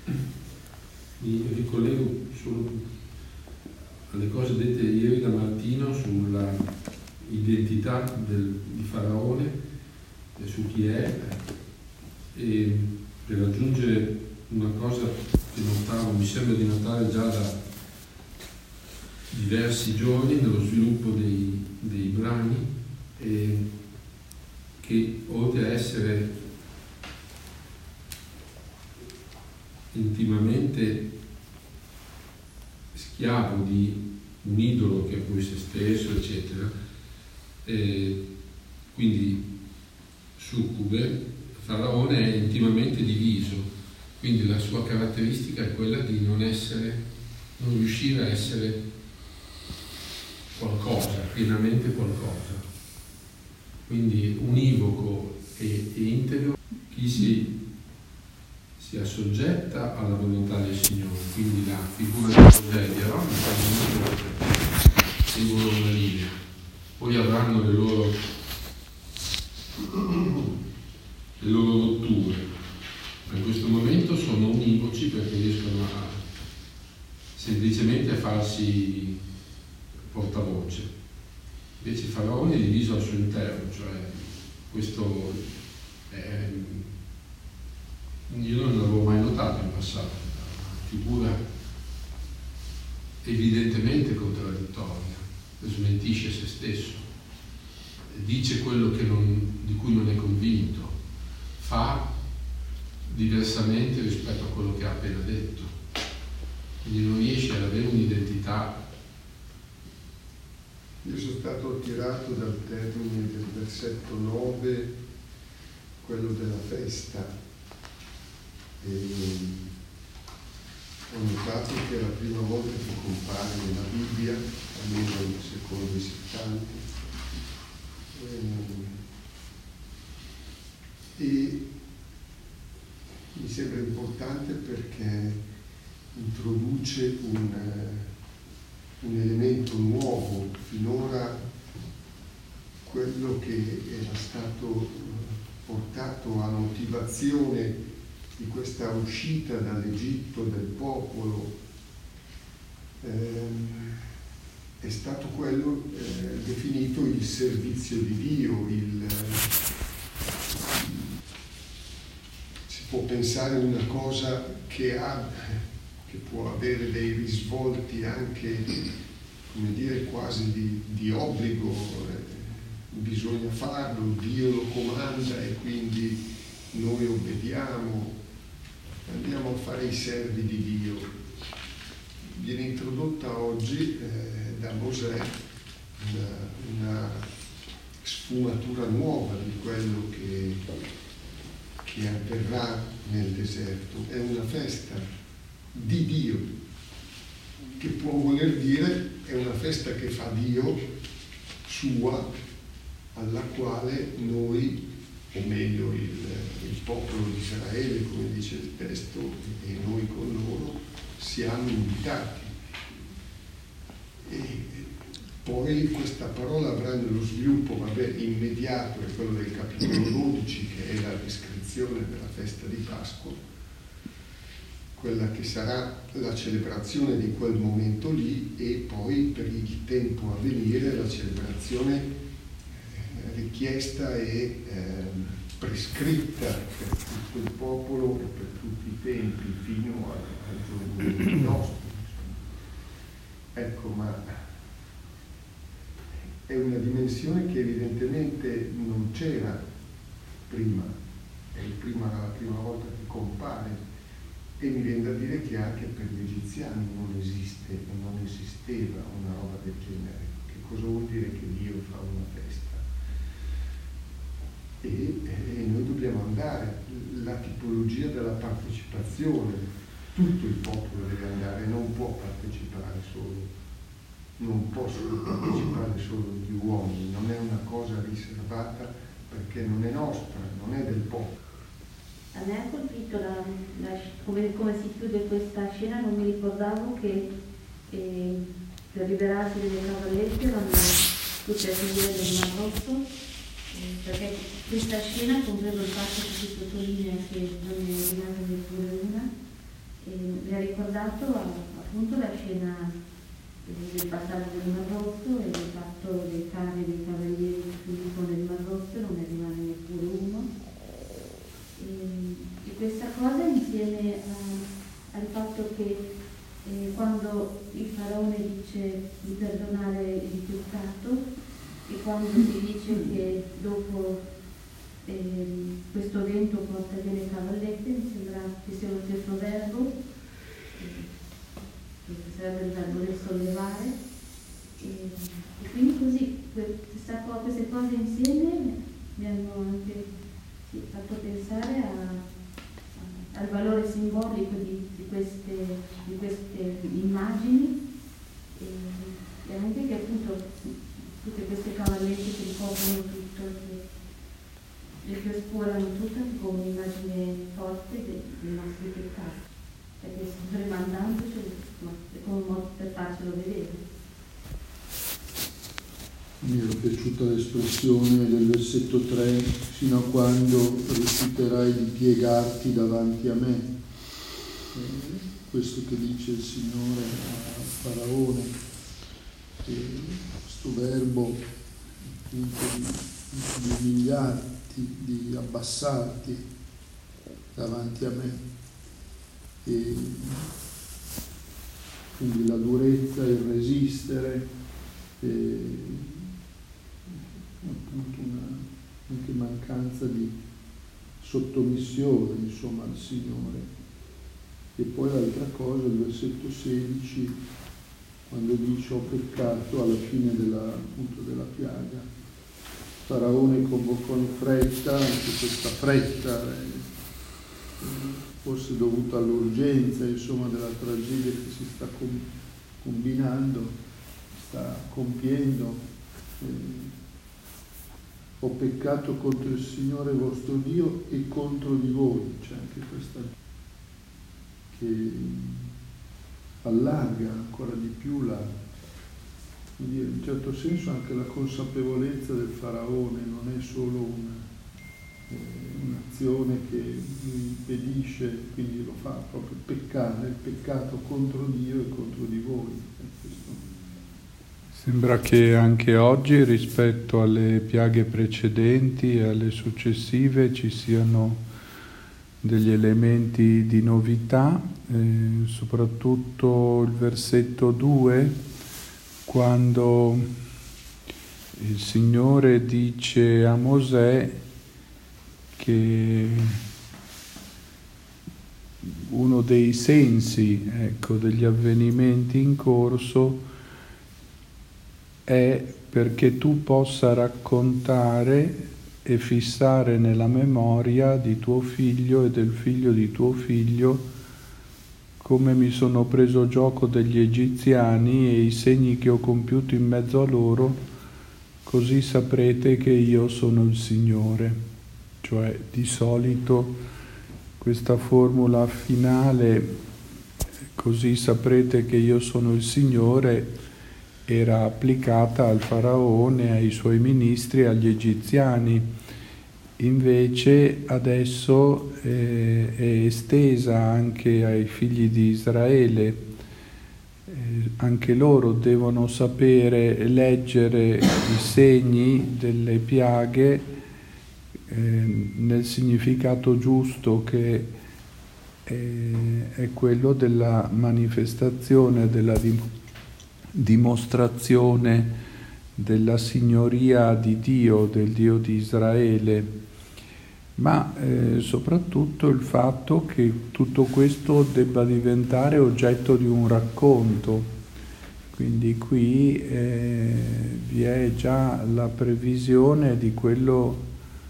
Mi ricollego solo alle cose dette ieri da Martino sulla identità di Faraone e su chi è, e per aggiungere una cosa che notavo, mi sembra di notare già da diversi giorni nello sviluppo dei brani, che oltre a essere intimamente schiavo di un idolo che è poi se stesso, eccetera, quindi succube, Faraone è intimamente diviso, quindi la sua caratteristica è quella di non riuscire a essere qualcosa, pienamente qualcosa, quindi univoco e integro. Chi si assoggetta alla volontà del Signore, quindi la figura di Mosè di Aaron seguono una linea, poi avranno le loro rotture, ma in questo momento sono univoci perché riescono semplicemente a farsi portavoce. Invece Faraone è diviso al suo interno, cioè questo è, io non l'avevo mai notato in passato, una figura evidentemente contraddittoria, smentisce se stesso, dice quello di cui non è convinto, fa diversamente rispetto a quello che ha appena detto, quindi non riesce ad avere un'identità. Io sono stato attirato dal termine del versetto 9, quello della festa. E ho notato che è la prima volta che compare nella Bibbia, almeno secondo i settanti, e mi sembra importante perché introduce un elemento nuovo. Finora quello che era stato portato a motivazione di questa uscita dall'Egitto del popolo è stato quello definito il servizio di Dio. Si può pensare una cosa che può avere dei risvolti anche, come dire, quasi di obbligo, bisogna farlo, Dio lo comanda e quindi noi obbediamo, andiamo a fare i servi di Dio. Viene introdotta oggi da Mosè una sfumatura nuova di quello che avverrà nel deserto. È una festa di Dio, che può voler dire è una festa che fa Dio sua, alla quale noi, o meglio il popolo di Israele, come dice il testo, e noi con loro, siamo invitati. E poi questa parola avrà nello sviluppo immediato, è quello del capitolo 12, che è la descrizione della festa di Pasqua, quella che sarà la celebrazione di quel momento lì, e poi per il tempo a venire la celebrazione richiesta e prescritta per tutto il popolo e per tutti i tempi fino al giorno nostro. Ecco, ma è una dimensione che evidentemente non c'era prima, è la prima volta che compare, e mi viene da dire che anche per gli egiziani non esisteva una roba del genere. Che cosa vuol dire che Dio fa una festa? E noi dobbiamo andare, la tipologia della partecipazione, tutto il popolo deve andare, non può partecipare solo, non possono partecipare solo gli uomini, non è una cosa riservata perché non è nostra, non è del popolo. A me ha colpito come si chiude questa scena. Non mi ricordavo che per liberarsi delle cavallette erano tutte le figure del Mar Rosso, perché questa scena, compreso il fatto che si sottolinea che non ne rimane neppure una, ricordato appunto la scena del passaggio del Mar Rosso e del fatto dei carri dei cavalieri che finiscono nel Mar Rosso, non ne rimane neppure uno. E questa cosa insieme al fatto che quando il faraone dice di perdonare il peccato e quando si dice che dopo questo vento porta via le cavallette, mi sembra che sia lo stesso verbo, che sarebbe il verbo del sollevare, e quindi così queste cose insieme mi hanno anche fatto pensare al valore simbolico di queste immagini e anche che appunto tutte queste cavallette che ricoprono tutto, che oscurano tutto come un'immagine forte dei nostri peccati, perché rimandando è come un modo per farcelo vedere. Mi è piaciuta l'espressione del versetto 3, fino a quando rifiuterai di piegarti davanti a me. Questo che dice il Signore a Faraone, questo verbo appunto di umiliarti, di abbassarti davanti a me. E quindi la durezza, il resistere, appunto anche mancanza di sottomissione, insomma, al Signore. E poi l'altra cosa, il versetto 16, quando dice ho peccato alla fine appunto della piaga. Faraone convocò in fretta, anche questa fretta forse dovuta all'urgenza, insomma, della tragedia che si sta combinando, sta compiendo. Ho peccato contro il Signore vostro Dio e contro di voi. C'è anche questa che allarga ancora di più in un certo senso anche la consapevolezza del Faraone, non è solo un'azione che mi impedisce, quindi lo fa proprio peccare, il peccato contro Dio e contro di voi. Sembra che anche oggi, rispetto alle piaghe precedenti e alle successive, ci siano degli elementi di novità, soprattutto il versetto 2, quando il Signore dice a Mosè che uno dei sensi, degli avvenimenti in corso è perché tu possa raccontare e fissare nella memoria di tuo figlio e del figlio di tuo figlio come mi sono preso gioco degli egiziani e i segni che ho compiuto in mezzo a loro, così saprete che io sono il Signore. Cioè, di solito questa formula finale, così saprete che io sono il Signore, era applicata al Faraone, ai suoi ministri, agli egiziani. Invece adesso è estesa anche ai figli di Israele. Anche loro devono sapere leggere i segni delle piaghe nel significato giusto, che è quello della manifestazione, della dimostrazione della signoria di Dio, del Dio di Israele, ma soprattutto il fatto che tutto questo debba diventare oggetto di un racconto. Quindi qui vi è già la previsione di quello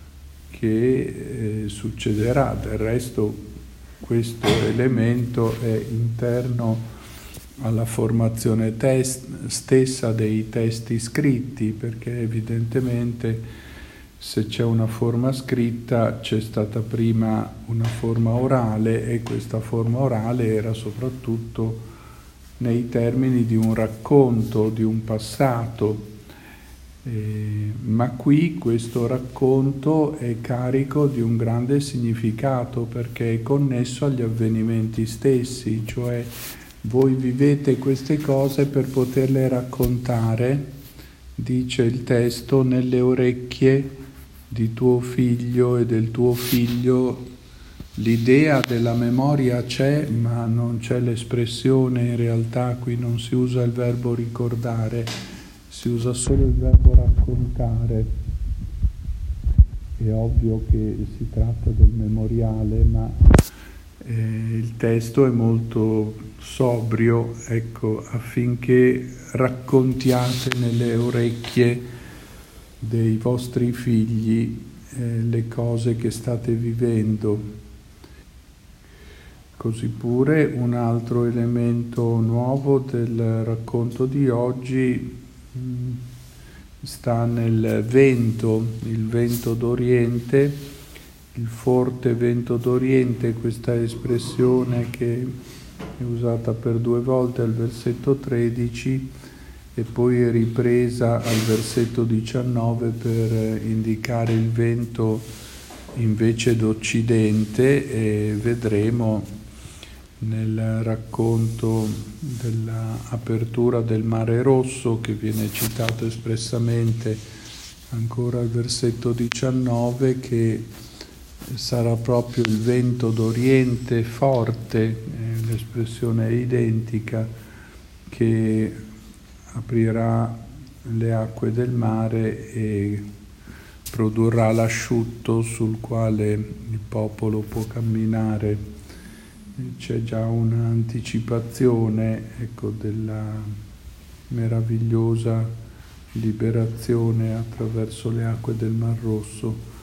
che succederà. Del resto questo elemento è interno alla formazione stessa dei testi scritti, perché evidentemente se c'è una forma scritta c'è stata prima una forma orale, e questa forma orale era soprattutto nei termini di un racconto, di un passato. Ma qui questo racconto è carico di un grande significato, perché è connesso agli avvenimenti stessi, cioè Voi vivete queste cose per poterle raccontare, dice il testo, nelle orecchie di tuo figlio e del tuo figlio. L'idea della memoria c'è, ma non c'è l'espressione. In realtà qui non si usa il verbo ricordare, si usa solo il verbo raccontare. È ovvio che si tratta del memoriale, ma il testo è molto sobrio, ecco, affinché raccontiate nelle orecchie dei vostri figli le cose che state vivendo. Così pure un altro elemento nuovo del racconto di oggi sta nel vento, il vento d'Oriente, il forte vento d'Oriente, questa espressione che è usata per 2 volte al versetto 13 e poi è ripresa al versetto 19 per indicare il vento invece d'Occidente, e vedremo nel racconto dell'apertura del Mare Rosso, che viene citato espressamente ancora al versetto 19, che sarà proprio il vento d'Oriente forte, l'espressione è identica, che aprirà le acque del mare e produrrà l'asciutto sul quale il popolo può camminare. C'è già un'anticipazione, ecco, della meravigliosa liberazione attraverso le acque del Mar Rosso.